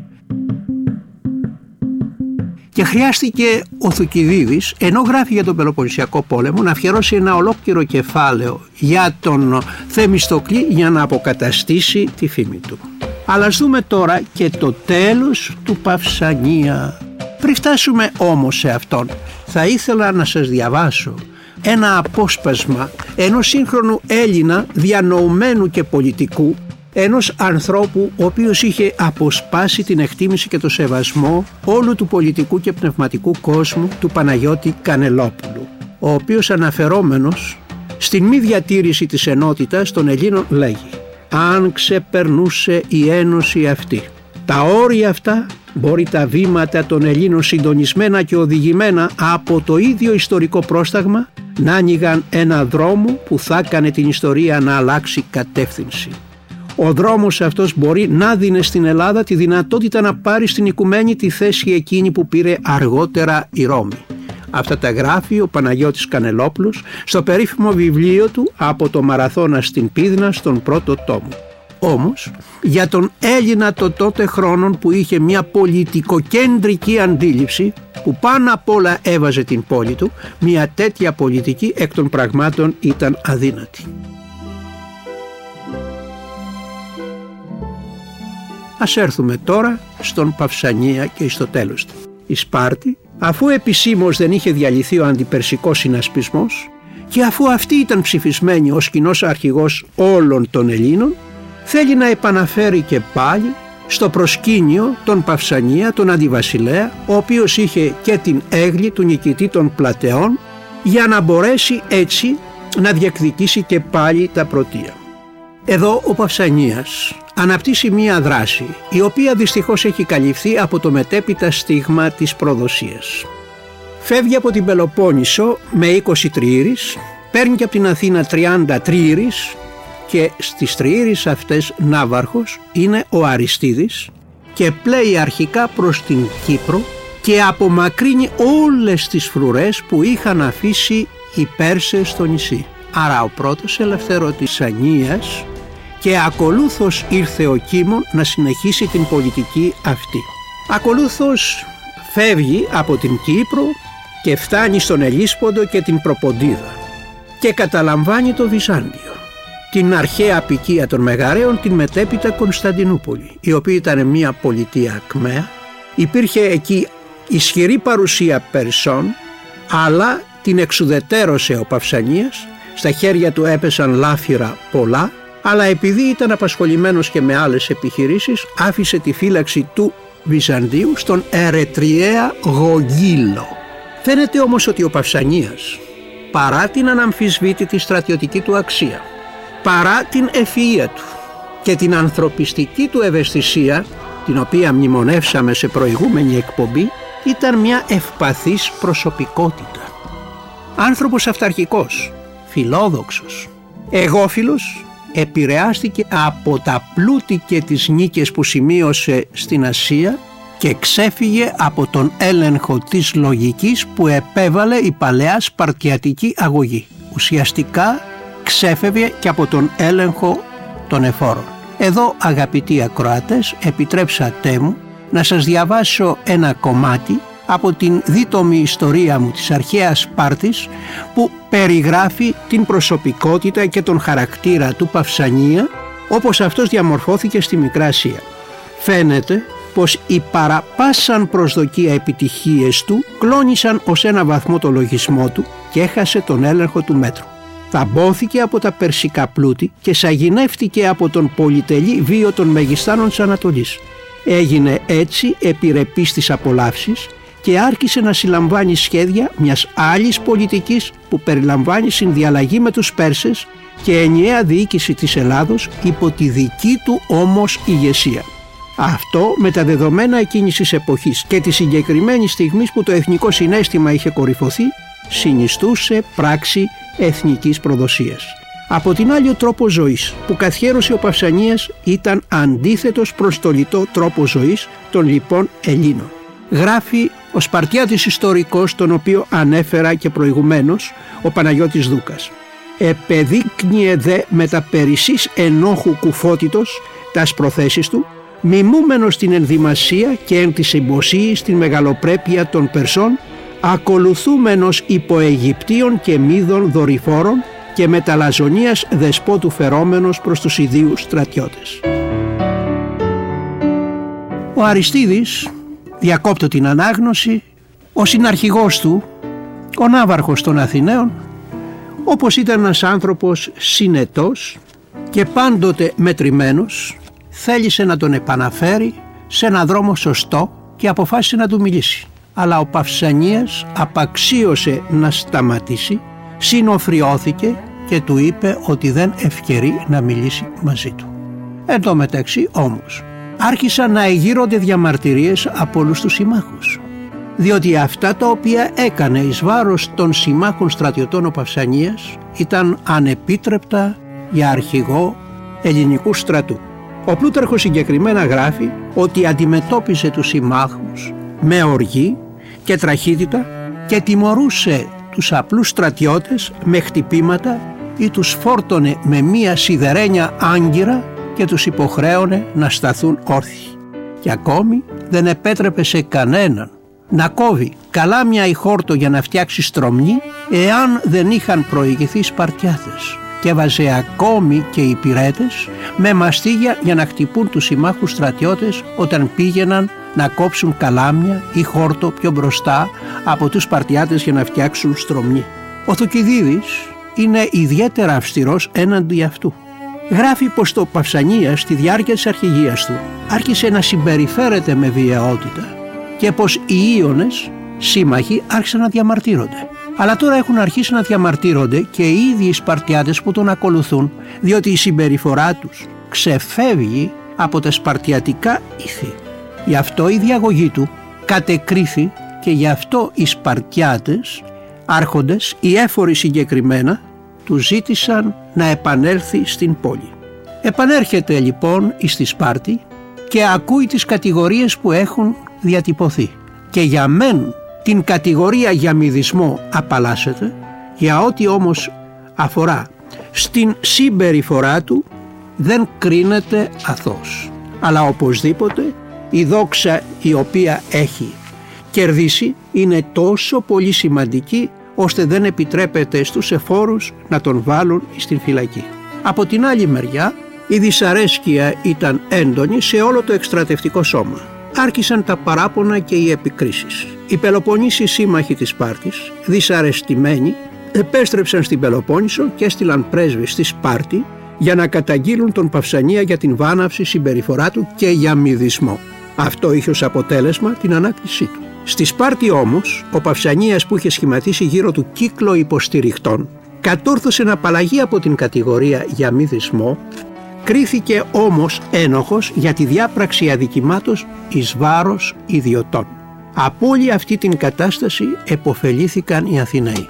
Και χρειάστηκε ο Θουκυδίδης, ενώ γράφει για τον Πελοποννησιακό πόλεμο, να αφιερώσει ένα ολόκληρο κεφάλαιο για τον Θεμιστοκλή για να αποκαταστήσει τη φήμη του. Αλλά ας δούμε τώρα και το τέλος του Παυσανία. Πριν φτάσουμε όμως σε αυτόν, θα ήθελα να σας διαβάσω ένα απόσπασμα ενός σύγχρονου Έλληνα διανοουμένου και πολιτικού, ενός ανθρώπου ο οποίος είχε αποσπάσει την εκτίμηση και το σεβασμό όλου του πολιτικού και πνευματικού κόσμου, του Παναγιώτη Κανελόπουλου, ο οποίος, αναφερόμενος στην μη διατήρηση της ενότητας των Ελλήνων, λέγει: «Αν ξεπερνούσε η ένωση αυτή τα όρια αυτά, μπορεί τα βήματα των Ελλήνων συντονισμένα και οδηγημένα από το ίδιο ιστορικό πρόσταγμα να άνοιγαν ένα δρόμο που θα έκανε την ιστορία να αλλάξει κατεύθυνση. Ο δρόμος αυτός μπορεί να δίνει στην Ελλάδα τη δυνατότητα να πάρει στην οικουμένη τη θέση εκείνη που πήρε αργότερα η Ρώμη». Αυτά τα γράφει ο Παναγιώτης Κανελόπουλος στο περίφημο βιβλίο του «Από το Μαραθώνα στην Πύδνα» στον πρώτο τόμο. Όμως, για τον Έλληνα το τότε χρόνων, που είχε μια πολιτικοκέντρική αντίληψη που πάνω απ' όλα έβαζε την πόλη του, μια τέτοια πολιτική εκ των πραγμάτων ήταν αδύνατη. Ας έρθουμε τώρα στον Παυσανία και στο τέλος του. Η Σπάρτη, αφού επισήμως δεν είχε διαλυθεί ο αντιπερσικός συνασπισμός και αφού αυτή ήταν ψηφισμένη ως κοινός αρχηγός όλων των Ελλήνων, θέλει να επαναφέρει και πάλι στο προσκήνιο τον Παυσανία, τον αντιβασιλέα, ο οποίος είχε και την έγλη του νικητή των Πλατεών, για να μπορέσει έτσι να διεκδικήσει και πάλι τα πρωτεία. Εδώ ο Παυσανίας αναπτύσσει μία δράση, η οποία δυστυχώς έχει καλυφθεί από το μετέπειτα στίγμα της προδοσίας. Φεύγει από την Πελοπόννησο με είκοσι τριήρης παίρνει και από την Αθήνα τριάντα τριήρης και στις τριήρης αυτές ναύαρχος είναι ο Αριστίδης και πλέει αρχικά προς την Κύπρο και απομακρύνει όλες τις φρουρές που είχαν αφήσει οι Πέρσες στο νησί. Άρα ο πρώτος ελευθερωτής Ανίας και ακολούθως ήρθε ο Κίμων να συνεχίσει την πολιτική αυτή. Ακολούθως φεύγει από την Κύπρο και φτάνει στον Ελίσποντο και την Προποντίδα και καταλαμβάνει το Βυζάντιο, την αρχαία αποικία των Μεγαρέων, την μετέπειτα Κωνσταντινούπολη, η οποία ήταν μια πολιτεία ακμαία. Υπήρχε εκεί ισχυρή παρουσία Περσών, αλλά την εξουδετέρωσε ο Παυσανίας, στα χέρια του έπεσαν λάφυρα πολλά, αλλά επειδή ήταν απασχολημένος και με άλλες επιχειρήσεις, άφησε τη φύλαξη του Βυζαντίου στον Ερετριέα Γογγύλο. Φαίνεται όμως ότι ο Παυσανίας, παρά την αναμφισβήτητη στρατιωτική του αξία, παρά την ευφυΐα του και την ανθρωπιστική του ευαισθησία, την οποία μνημονεύσαμε σε προηγούμενη εκπομπή, ήταν μια ευπαθής προσωπικότητα. Άνθρωπος αυταρχικός, φιλόδοξος, εγώφιλος, επηρεάστηκε από τα πλούτη και τις νίκες που σημείωσε στην Ασία και ξέφυγε από τον έλεγχο της λογικής που επέβαλε η παλαιά σπαρτιατική αγωγή. Ουσιαστικά ξέφευγε και από τον έλεγχο των εφόρων. Εδώ, αγαπητοί ακροατές, επιτρέψατε μου να σας διαβάσω ένα κομμάτι από την δίτομη ιστορία μου της αρχαίας Σπάρτης, που περιγράφει την προσωπικότητα και τον χαρακτήρα του Παυσανία όπως αυτός διαμορφώθηκε στη Μικρά Ασία. Φαίνεται πως οι παραπάσαν προσδοκία επιτυχίες του κλώνησαν ως ένα βαθμό το λογισμό του και έχασε τον έλεγχο του μέτρου. Θαμπόθηκε από τα περσικά πλούτη και σαγηνεύτηκε από τον πολυτελή βίο των μεγιστάνων της Ανατολής. Έγινε έτσι επιρρεπής στις απολαύσεις και άρχισε να συλλαμβάνει σχέδια μιας άλλης πολιτικής που περιλαμβάνει συνδιαλλαγή με τους Πέρσες και ενιαία διοίκηση της Ελλάδος υπό τη δική του όμως ηγεσία. Αυτό, με τα δεδομένα εκείνης της εποχής και τη συγκεκριμένη στιγμή που το εθνικό συναίσθημα είχε κορυφωθεί, συνιστούσε πράξη εθνικής προδοσίας. Από την άλλη, ο τρόπος ζωής που καθιέρωσε ο Παυσανίας ήταν αντίθετος προς το λιτό τρόπο ζωής των λοιπών Ελλήνων. Γράφει ο Σπαρτιάτης ιστορικός, τον οποίο ανέφερα και προηγουμένως, ο Παναγιώτης Δούκας. «Επεδείκνυε δε με τα περισσής ενόχου κουφότητος τας προθέσεις του, μιμούμενος την ενδυμασία και εν της εμποσίης την μεγαλοπρέπεια των Περσών, ακολουθούμενος υπό Αιγυπτίων και Μίδων δορυφόρων και με τα λαζονίας δεσπότου φερόμενος προς τους ιδίους στρατιώτες». Ο Αριστίδης, διακόπτω την ανάγνωση, ο συναρχηγός του, ο ναύαρχος των Αθηναίων, όπως ήταν ένας άνθρωπος συνετός και πάντοτε μετρημένος, θέλησε να τον επαναφέρει σε έναν δρόμο σωστό και αποφάσισε να του μιλήσει. Αλλά ο Παυσανίας απαξίωσε να σταματήσει, συνοφριώθηκε και του είπε ότι δεν ευκαιρεί να μιλήσει μαζί του. Εν τω μεταξύ όμως άρχισαν να εγείρονται διαμαρτυρίες από όλους τους συμμάχους, διότι αυτά τα οποία έκανε εις βάρος των συμμάχων στρατιωτών ο Παυσανίας ήταν ανεπίτρεπτα για αρχηγό ελληνικού στρατού. Ο Πλούταρχος συγκεκριμένα γράφει ότι αντιμετώπιζε τους συμμάχους με οργή και τραχύτητα και τιμωρούσε τους απλούς στρατιώτες με χτυπήματα ή τους φόρτωνε με μία σιδερένια άγκυρα και τους υποχρέωνε να σταθούν όρθιοι. Και ακόμη δεν επέτρεπε σε κανέναν να κόβει καλάμια ή χόρτο για να φτιάξει στρομνή εάν δεν είχαν προηγηθεί Σπαρτιάτες, και βάζε ακόμη και οι υπηρέτες με μαστίγια για να χτυπούν τους συμμάχους στρατιώτες όταν πήγαιναν να κόψουν καλάμια ή χόρτο πιο μπροστά από τους Σπαρτιάτες για να φτιάξουν στρομνή. Ο Θουκυδίδης είναι ιδιαίτερα αυστηρός έναντι αυτού. Γράφει πως το Παυσανίας στη διάρκεια της αρχηγίας του άρχισε να συμπεριφέρεται με βιαιότητα και πως οι Ίωνες σύμμαχοι άρχισαν να διαμαρτύρονται. Αλλά τώρα έχουν αρχίσει να διαμαρτύρονται και οι ίδιοι οι Σπαρτιάτες που τον ακολουθούν, διότι η συμπεριφορά τους ξεφεύγει από τα σπαρτιατικά ήθη. Γι' αυτό η διαγωγή του κατεκρίθη και γι' αυτό οι Σπαρτιάτες, άρχοντες, οι έφοροι συγκεκριμένα, του ζήτησαν να επανέλθει στην πόλη. Επανέρχεται λοιπόν στη Σπάρτη και ακούει τις κατηγορίες που έχουν διατυπωθεί. Και για μεν την κατηγορία για μηδισμό απαλλάσσεται, για ό,τι όμως αφορά στην συμπεριφορά του δεν κρίνεται αθώος. Αλλά οπωσδήποτε η δόξα η οποία έχει κερδίσει είναι τόσο πολύ σημαντική ώστε δεν επιτρέπεται στους εφόρους να τον βάλουν στην φυλακή. Από την άλλη μεριά η δυσαρέσκεια ήταν έντονη σε όλο το εκστρατευτικό σώμα. Άρχισαν τα παράπονα και οι επικρίσεις. Οι Πελοποννήσιοι σύμμαχοι της Σπάρτης, δυσαρεστημένοι, επέστρεψαν στην Πελοπόννησο και έστειλαν πρέσβη στη Σπάρτη για να καταγγείλουν τον Παυσανία για την βάναυση συμπεριφορά του και για μηδισμό. Αυτό είχε ως αποτέλεσμα την ανάκτησή του. Στη Σπάρτη όμως, ο Παυσανίας που είχε σχηματίσει γύρω του κύκλο υποστηριχτών, κατόρθωσε να απαλλαγεί από την κατηγορία για μηδισμό, κρίθηκε όμως ένοχος για τη διάπραξη αδικημάτος εις βάρος ιδιωτών. Από όλη αυτή την κατάσταση επωφελήθηκαν οι Αθηναίοι.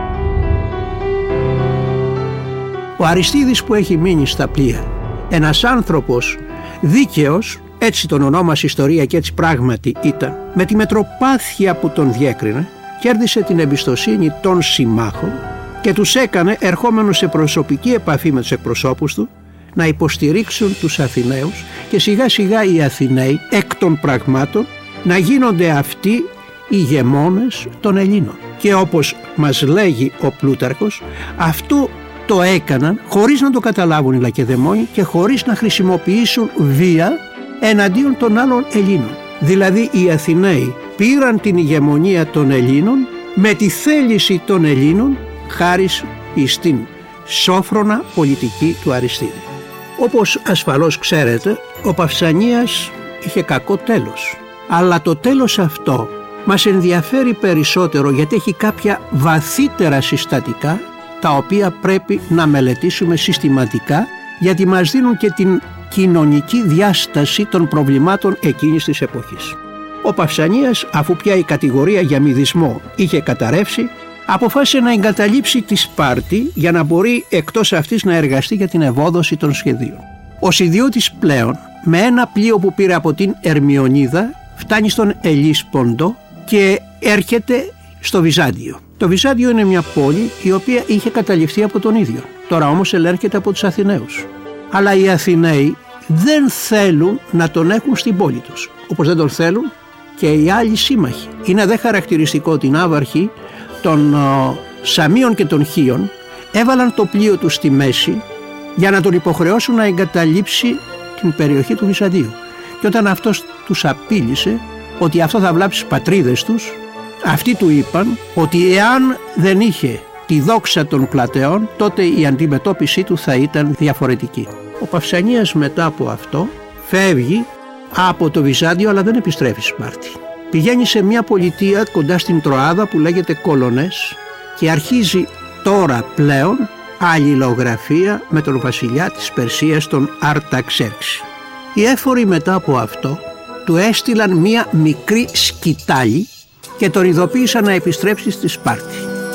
Ο Αριστίδης που έχει μείνει στα πλοία, ένας άνθρωπος δίκαιος, έτσι τον ονόμασε ιστορία και έτσι πράγματι ήταν, με τη μετροπάθεια που τον διέκρινε, κέρδισε την εμπιστοσύνη των συμμάχων και τους έκανε, ερχόμενος σε προσωπική επαφή με τους εκπροσώπους του, να υποστηρίξουν τους Αθηναίους και σιγά σιγά οι Αθηναίοι εκ των πραγμάτων να γίνονται αυτοί οι ηγεμόνες των Ελλήνων. Και όπως μας λέγει ο Πλούταρχος, αυτό το έκαναν χωρίς να το καταλάβουν οι Λακεδαιμόνοι και χωρίς να χρησιμοποιήσουν βία εναντίον των άλλων Ελλήνων. Δηλαδή οι Αθηναίοι πήραν την ηγεμονία των Ελλήνων με τη θέληση των Ελλήνων χάρη στην σόφρονα πολιτική του Αριστίδη. Όπως ασφαλώς ξέρετε, ο Παυσανίας είχε κακό τέλος. Αλλά το τέλος αυτό μας ενδιαφέρει περισσότερο γιατί έχει κάποια βαθύτερα συστατικά τα οποία πρέπει να μελετήσουμε συστηματικά γιατί μας δίνουν και την κοινωνική διάσταση των προβλημάτων εκείνης της εποχής. Ο Παυσανίας, αφού πια η κατηγορία για μηδισμό είχε καταρρεύσει, αποφάσισε να εγκαταλείψει τη Σπάρτη για να μπορεί εκτός αυτής να εργαστεί για την ευόδοση των σχεδίων. Ο Σιδιώτης πλέον, με ένα πλοίο που πήρε από την Ερμιονίδα, φτάνει στον Ελίσποντο και έρχεται στο Βυζάντιο. Το Βυζάντιο είναι μια πόλη η οποία είχε καταληφθεί από τον ίδιο. Τώρα όμως ελέγχεται από τους Αθηναίους. Αλλά οι Αθηναίοι δεν θέλουν να τον έχουν στην πόλη τους, όπως δεν τον θέλουν και οι άλλοι σύμμαχοι. Είναι δε χαρακτηριστικό την άβαρχη των uh, Σαμίων και των Χίων έβαλαν το πλοίο του στη μέση για να τον υποχρεώσουν να εγκαταλείψει την περιοχή του Βυζαντίου. Και όταν αυτός τους απείλησε ότι αυτό θα βλάψει τις πατρίδες τους, αυτοί του είπαν ότι εάν δεν είχε τη δόξα των πλατεών, τότε η αντιμετώπιση του θα ήταν διαφορετική. Ο Παυσανίας μετά από αυτό φεύγει από το Βυζάντιο αλλά δεν επιστρέφει στη Σπάρτη. Πηγαίνει σε μια πολιτεία κοντά στην Τροάδα που λέγεται Κολονές και αρχίζει τώρα πλέον αλληλογραφία με τον βασιλιά της Περσίας, τον Αρταξέρξη. Οι έφοροι μετά από αυτό του έστειλαν μια μικρή σκητάλη και τον ειδοποίησαν να επιστρέψει στη Σπάρτη.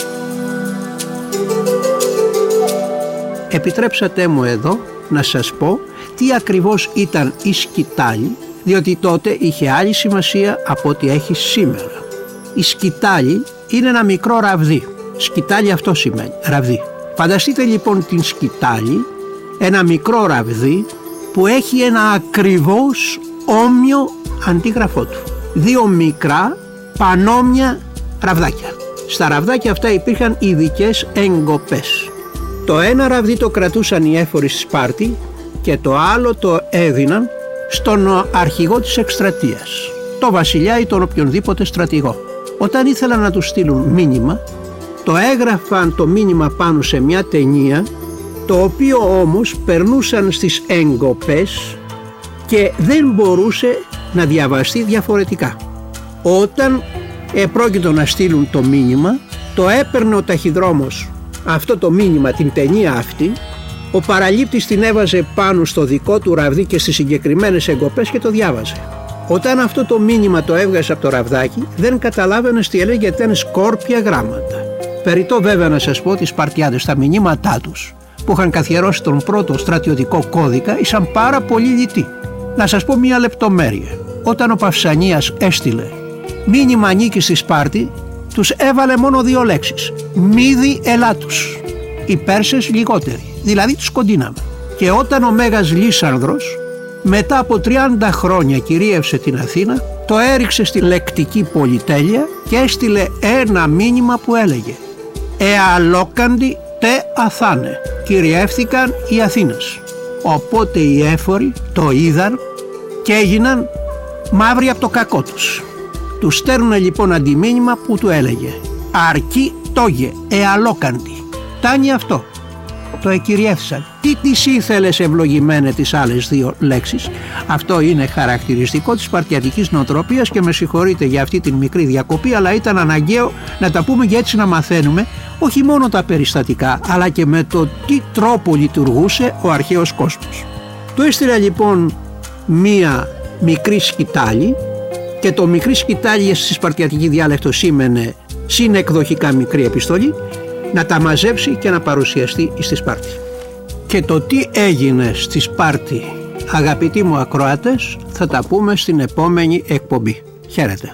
Επιτρέψατε μου εδώ να σας πω τι ακριβώς ήταν η σκητάλη, διότι τότε είχε άλλη σημασία από ό,τι έχει σήμερα. Η σκητάλη είναι ένα μικρό ραβδί. Σκητάλη αυτό σημαίνει, ραβδί. Φανταστείτε λοιπόν την σκητάλη, ένα μικρό ραβδί που έχει ένα ακριβώς όμοιο αντίγραφό του. Δύο μικρά πανόμοια ραβδάκια. Στα ραβδάκια αυτά υπήρχαν ειδικές εγκοπές. Το ένα ραβδί το κρατούσαν οι έφοροι στη Σπάρτη και το άλλο το έδιναν στον αρχηγό της εκστρατείας, το βασιλιά ή τον οποιονδήποτε στρατηγό. Όταν ήθελαν να του στείλουν μήνυμα, το έγραφαν το μήνυμα πάνω σε μια ταινία, το οποίο όμως περνούσαν στις εγκοπές και δεν μπορούσε να διαβαστεί διαφορετικά. Όταν επρόκειτο να στείλουν το μήνυμα, το έπαιρνε ο ταχυδρόμος αυτό το μήνυμα, την ταινία αυτή, ο παραλήπτης την έβαζε πάνω στο δικό του ραβδί και στις συγκεκριμένες εγκοπές και το διάβαζε. Όταν αυτό το μήνυμα το έβγαζε από το ραβδάκι, δεν καταλάβαινες τι έλεγε γιατί ήταν σκόρπια γράμματα. Περιττό βέβαια να σας πω ότι οι Σπαρτιάδες στα μηνύματά τους που είχαν καθιερώσει τον πρώτο στρατιωτικό κώδικα ήσαν πάρα πολύ λιτοί. Να σας πω μια λεπτομέρεια. Όταν ο Παυσανίας έστειλε μήνυμα νίκης στη Σπάρτη, τους έβαλε μόνο δύο λέξεις. Μήδη ελάτους. Οι Πέρσες λιγότεροι, δηλαδή τους κοντίναμε. Και όταν ο Μέγας Λύσανδρος μετά από τριάντα χρόνια κυρίευσε την Αθήνα, το έριξε στη λεκτική πολυτέλεια και έστειλε ένα μήνυμα που έλεγε «Εαλόκαντι τε Αθάνε, κυριεύθηκαν οι Αθήνες». Οπότε οι έφοροι το είδαν και έγιναν μαύροι από το κακό τους. Του στέλνουνε λοιπόν αντιμήνυμα που του έλεγε «Αρκεί τόγε, εαλόκαντι». Τάνει αυτό. Το εκυριεύσαν. Τι τις ήθελες ευλογημένε τις άλλες δύο λέξεις? Αυτό είναι χαρακτηριστικό της σπαρτιατικής νοοτροπίας και με συγχωρείτε για αυτή την μικρή διακοπή, αλλά ήταν αναγκαίο να τα πούμε και έτσι να μαθαίνουμε όχι μόνο τα περιστατικά, αλλά και με το τι τρόπο λειτουργούσε ο αρχαίος κόσμος. Του έστειλε λοιπόν μία μικρή σκητάλη και το μικρή σκητάλη στη σπαρτιατική διάλεκτο σήμαινε συνεκδοχικά μικρή επιστολή, να τα μαζέψει και να παρουσιαστεί στη Σπάρτη. Και το τι έγινε στη Σπάρτη, αγαπητοί μου ακροάτες, θα τα πούμε στην επόμενη εκπομπή. Χαίρετε.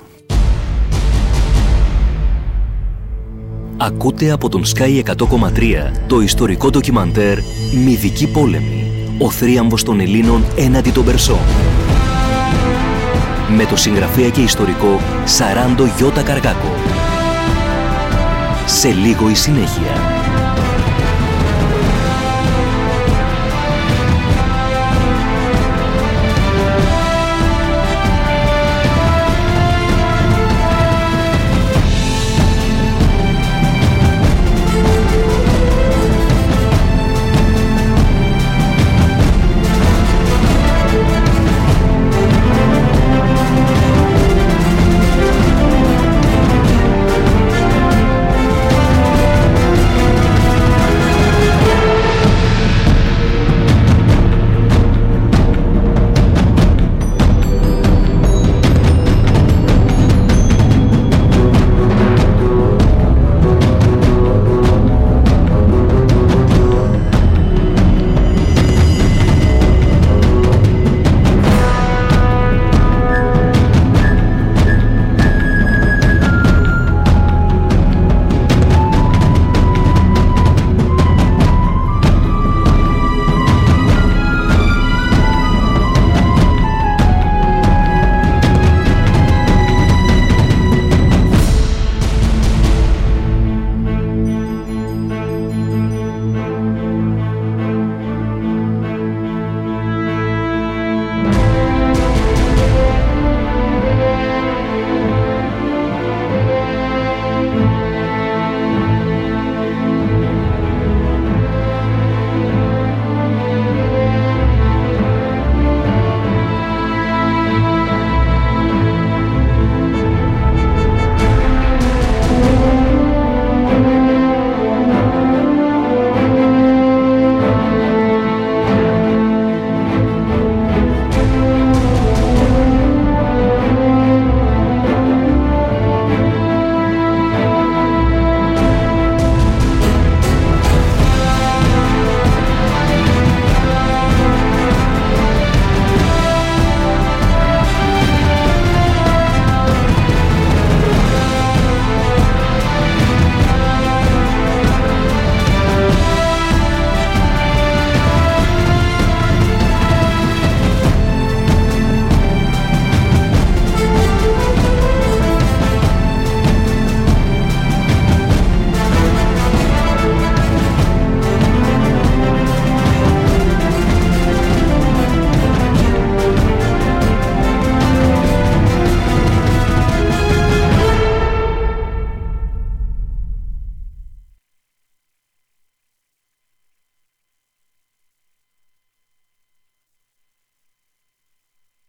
Ακούτε από τον Sky εκατό κόμμα τρία το ιστορικό ντοκιμαντέρ «Μυδική πόλεμη. Ο θρίαμβος των Ελλήνων έναντι των Περσών». Με το συγγραφέα και ιστορικό Σαράντο Γιώτα Καργάκο. Σε λίγο η συνέχεια.